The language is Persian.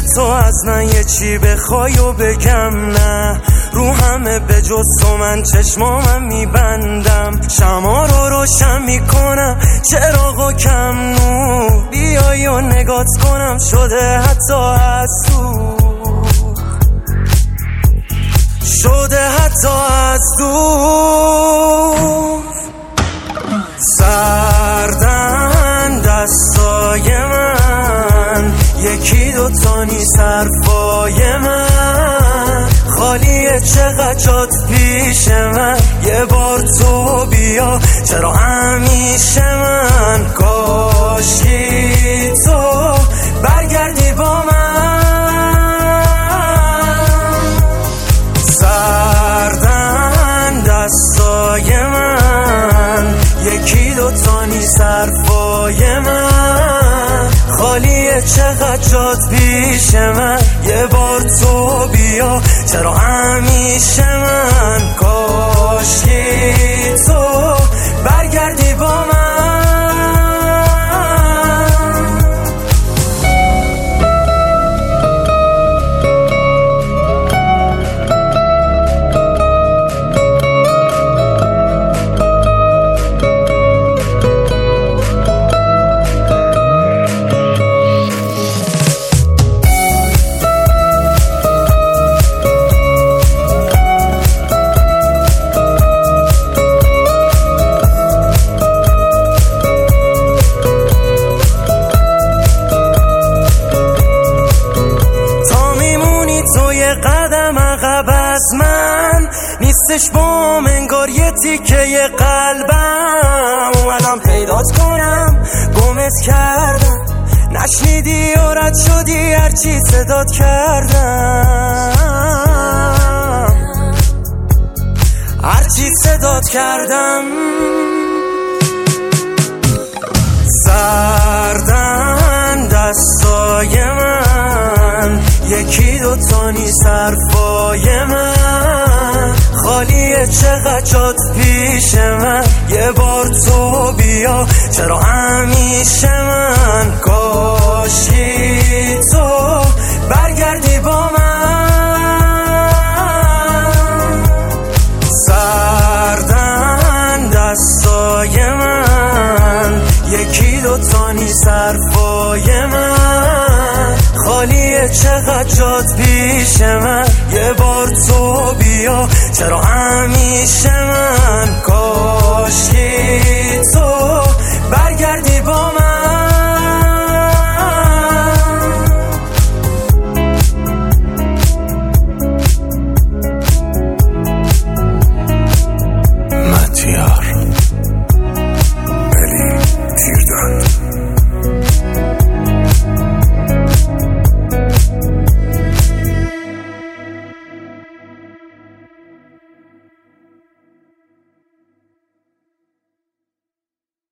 تو از من یه چی بخوای و بگم نه، رو همه به جز تو من چشمامم میبندم، شما رو روشن میکنم چراغو کم نور، بیای و نگات کنم شده حتی از دور، شده حتی از دور. سردن دستای من، یکی دوتا نیست حرفای من، خالیه چقدر جات پیش من، یه بار تو بیا چرا همیشه من، کاشکی تو برگردی با من. سردن دستای من، یکی دوتا نیست حرفای من، خالیه چقدر جات پیش من، یه بار تو بیا چرا همیشه من، کاشکی تو برگردی با من. قدم عقب از من نیستش بام، انگار یه تیکه قلبم، اومدم پیدات کنم گمت کردم، نشنیدی و رد شدی هرچی صدات کردم، هرچی صدات کردم. سردن دستای من، یکی دوتا نیست حرفای من، خالیه چقدر جات پیش من، یه بار تو بیا چرا همیشه من، کاشکی تو برگردی با من. سردن دستای من، یکی دوتا نیست حرفای من، خالیه چقدر جات پیش من، یه بار تو بیا چرا همیشه من.